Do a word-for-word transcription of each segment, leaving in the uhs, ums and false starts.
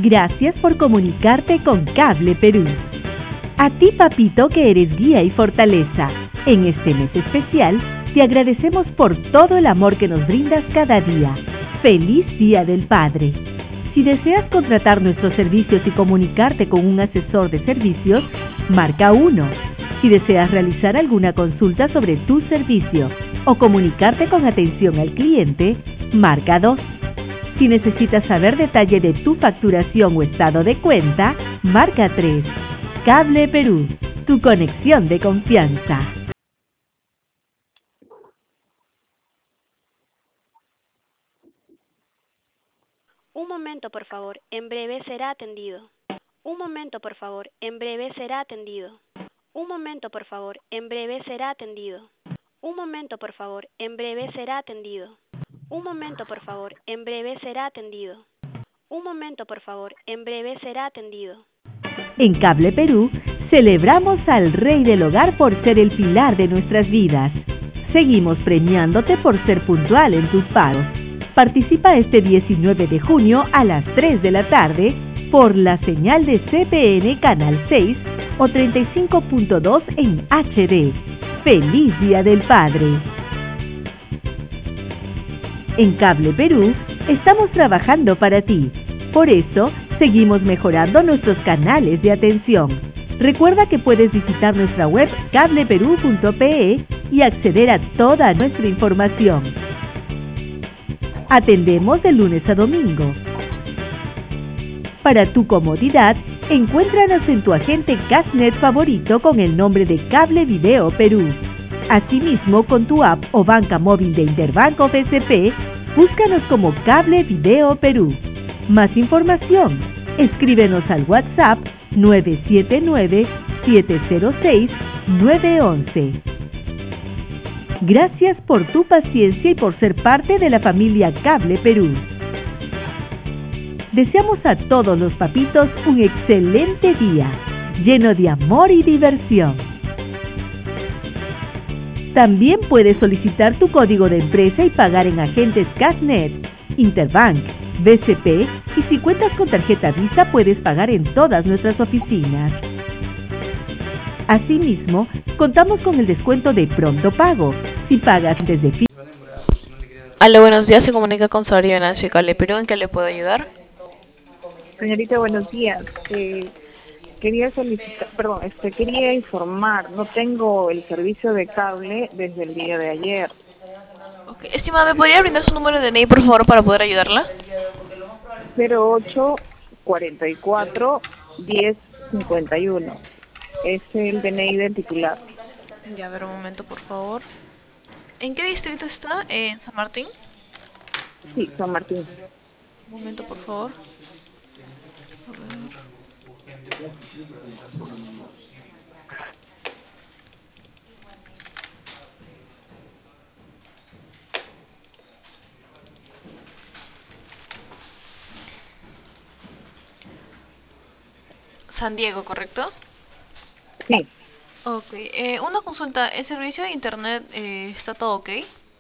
Gracias por comunicarte con Cable Perú. A ti, papito, que eres guía y fortaleza, en este mes especial te agradecemos por todo el amor que nos brindas cada día. ¡Feliz Día del Padre! Si deseas contratar nuestros servicios y comunicarte con un asesor de servicios, marca uno. Si deseas realizar alguna consulta sobre tu servicio o comunicarte con atención al cliente, marca dos. Si necesitas saber detalle de tu facturación o estado de cuenta, marca tres. Cable Perú, tu conexión de confianza. Un momento, por favor, en breve será atendido. Un momento, por favor, en breve será atendido. Un momento, por favor, en breve será atendido. Un momento, por favor, en breve será atendido. Un momento, por favor, en breve será atendido. Un momento, por favor, en breve será atendido. En Cable Perú, celebramos al Rey del Hogar por ser el pilar de nuestras vidas. Seguimos premiándote por ser puntual en tus pagos. Participa este diecinueve de junio a las tres de la tarde por la señal de C P N Canal seis o treinta y cinco punto dos en H D. ¡Feliz Día del Padre! En Cable Perú, estamos trabajando para ti. Por eso, seguimos mejorando nuestros canales de atención. Recuerda que puedes visitar nuestra web cable perú punto pe y acceder a toda nuestra información. Atendemos de lunes a domingo. Para tu comodidad, encuéntranos en tu agente Cashnet favorito con el nombre de Cable Video Perú. Asimismo, con tu app o banca móvil de Interbank o B C P, búscanos como Cable Video Perú. Más información, escríbenos al WhatsApp nueve siete nueve, siete cero seis, nueve once. Gracias por tu paciencia y por ser parte de la familia Cable Perú. Deseamos a todos los papitos un excelente día, lleno de amor y diversión. También puedes solicitar tu código de empresa y pagar en agentes Cashnet, Interbank, B C P y si cuentas con tarjeta Visa puedes pagar en todas nuestras oficinas. Asimismo, contamos con el descuento de pronto pago. Si pagas desde fin. Aló, buenos días, se comunica con Sabrina Venancio de Cable Perú, ¿en qué le puedo ayudar? Señorita, buenos días. Eh, quería solicitar, perdón, este, quería informar, no tengo el servicio de cable desde el día de ayer. Okay. Estimada, ¿me podría brindar su número de D N I, por favor, para poder ayudarla? cero ocho, cuarenta y cuatro, diez, cincuenta y uno. Es el D N I del titular. Ya, a ver un momento, por favor. ¿En qué distrito está? Eh, ¿En San Martín? Sí, San Martín. Un momento, por favor. A ver. San Diego, ¿correcto? Sí. Ok, eh, una consulta, ¿el servicio de internet eh, está todo ok?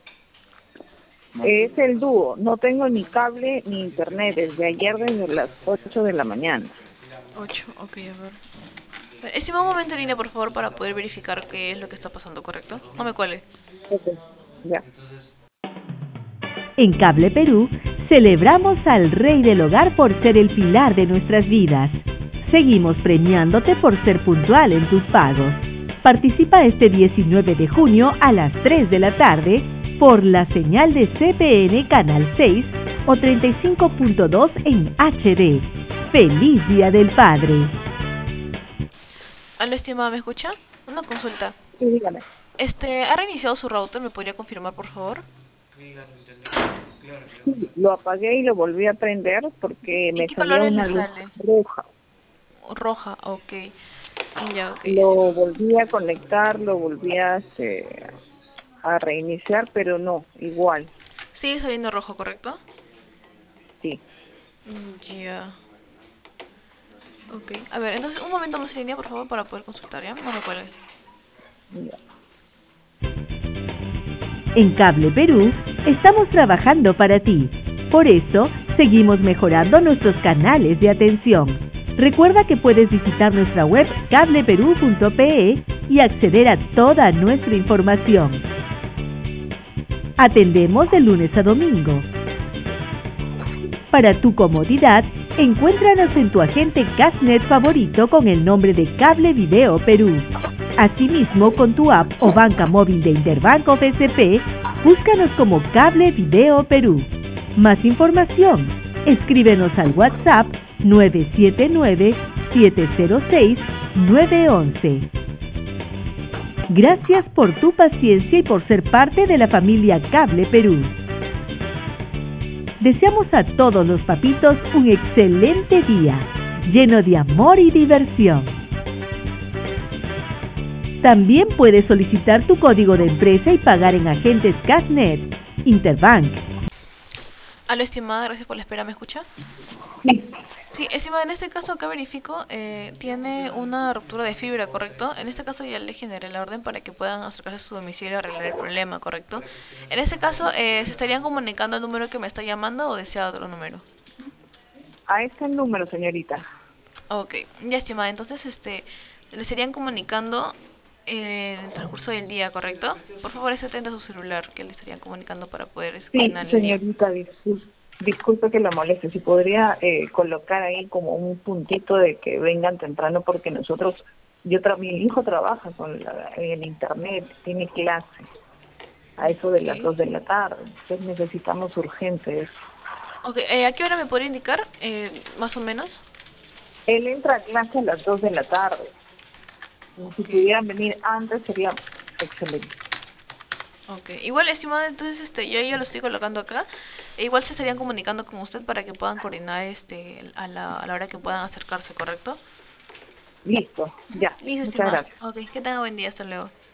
Es el dúo, no tengo ni cable ni internet desde ayer desde las ocho de la mañana. ocho, ok, a ver. Estimado, un momento en línea, por favor, para poder verificar qué es lo que está pasando, ¿correcto? No me cuelgue. Ok, ya. En Cable Perú, celebramos al Rey del Hogar por ser el pilar de nuestras vidas. Seguimos premiándote por ser puntual en tus pagos. Participa este diecinueve de junio a las tres de la tarde por la señal de C P N Canal seis o treinta y cinco punto dos en H D. ¡Feliz Día del Padre! Aló, estimada, ¿me escucha? Una consulta. Sí, dígame. Este, ¿ha reiniciado su router? ¿Me podría confirmar, por favor? Sí, lo apagué y lo volví a prender porque me qué salió colores una le luz sale? roja. Roja, ok. Ya, ok. Lo volví a conectar, lo volví a, este, a reiniciar, pero no, igual. Sigue saliendo rojo, ¿correcto? Sí. Ya. Ok. A ver, entonces un momento más en línea, por favor, para poder consultar, ¿ya? No me cuelgue. Ya. En Cable Perú, estamos trabajando para ti. Por eso, Seguimos mejorando nuestros canales de atención. Recuerda que puedes visitar nuestra web cable perú punto pe y acceder a toda nuestra información. Atendemos de lunes a domingo. Para tu comodidad, encuéntranos en tu agente Cashnet favorito con el nombre de Cable Video Perú. Asimismo, con tu app o banca móvil de Interbanco B C P, búscanos como Cable Video Perú. Más información, escríbenos al WhatsApp nueve siete nueve, siete cero seis, nueve uno uno. Gracias por tu paciencia y por ser parte de la familia Cable Perú. Deseamos a todos los papitos un excelente día, lleno de amor y diversión. También puedes solicitar tu código de empresa y pagar en agentes Cashnet, Interbank. Aló, estimada, gracias por la espera, ¿me escucha? Sí. Sí, estimada, en este caso acá verifico, eh, tiene una ruptura de fibra, ¿correcto? En este caso ya le generé la orden para que puedan acercarse a su domicilio a arreglar el problema, ¿correcto? En este caso, eh, ¿se estarían comunicando al número que me está llamando o desea otro número? A este número, señorita. Ok, ya, estimada, entonces, este, le estarían comunicando en el transcurso del día, ¿correcto? Por favor, esté atenta a su celular, que le estarían comunicando para poder Sí, coordinar el día. señorita, disculpe, disculpe que la moleste. Si podría eh, colocar ahí como un puntito de que vengan temprano, porque nosotros, yo tra mi hijo trabaja con la, en el internet, tiene clase a eso de las Ok. dos de la tarde. Entonces necesitamos urgente eso. Ok, eh, ¿a qué hora me podría indicar, eh, más o menos? Él entra a clase a las dos de la tarde. Si Ok. pudieran venir antes sería excelente. Ok, igual, estimada, entonces este, yo ya lo estoy colocando acá. E igual se estarían comunicando con usted para que puedan coordinar este a la, a la hora que puedan acercarse, ¿correcto? Listo, ya. Listo, Muchas estimada. gracias. Ok, que tenga buen día, hasta luego.